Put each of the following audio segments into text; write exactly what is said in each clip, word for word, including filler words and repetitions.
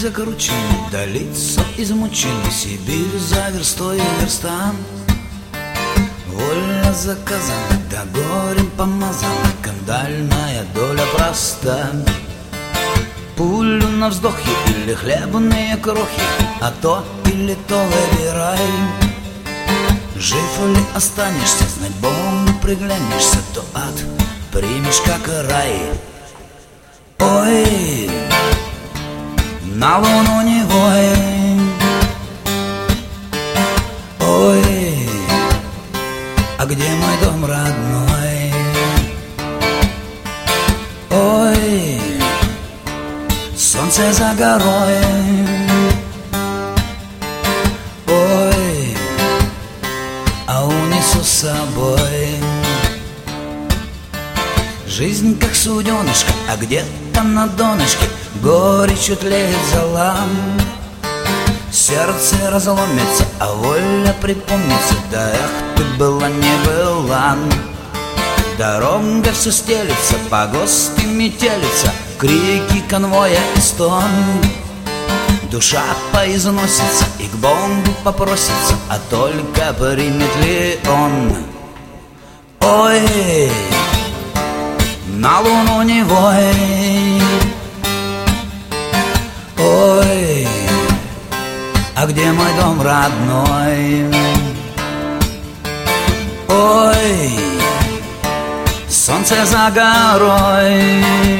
за кручиной, да лицо измучены, Сибирь за верстой и верстам. Вольно заказано, да горем помазана, кандальная доля проста. Пулю на вздохе или хлебные крохи, а то или то выбирай. Жив ли останешься, знать Богу приглянешься, то ад примешь как рай. Ой, на луну не вой. Ой, а где мой дом родной? Ой, солнце за горой. Ой, а унесу с собой. Жизнь как суденышко, а где-то на донышке горечью тлеет зола. Сердце разломится, а воля припомнится, да эх, ты была не была. Дорога все стелится, погосты метелится, крики конвоя и стон. Душа поизносится и к Богу попросится, а только примет ли он? Ой, на луну не вой. Ой, а где мой дом родной? Ой, солнце за горой.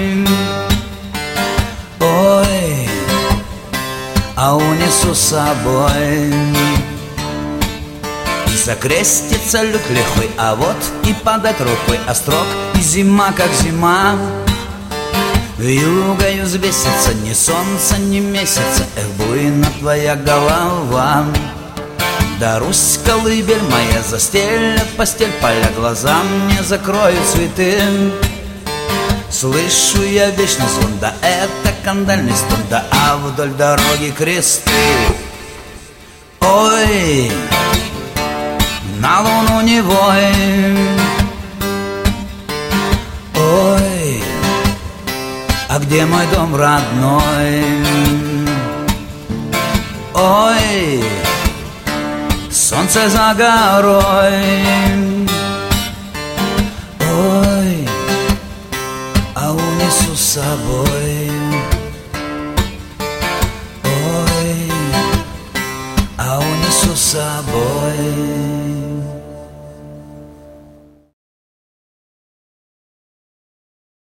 Ой, а унесу с собой. И закрестится люк лихой, а вот и падает рукой острог, и зима как зима. Вьюгою взвесится, ни солнца, ни месяца, эх, буйна твоя голова. Да Русь, колыбель моя, застелят постель, поля глазам не закроют цветы. Слышу я вечный звон, да это кандальный стон, да а вдоль дороги кресты. Ой, на луну не вой. Ой, а где мой дом родной? Ой, солнце за горой.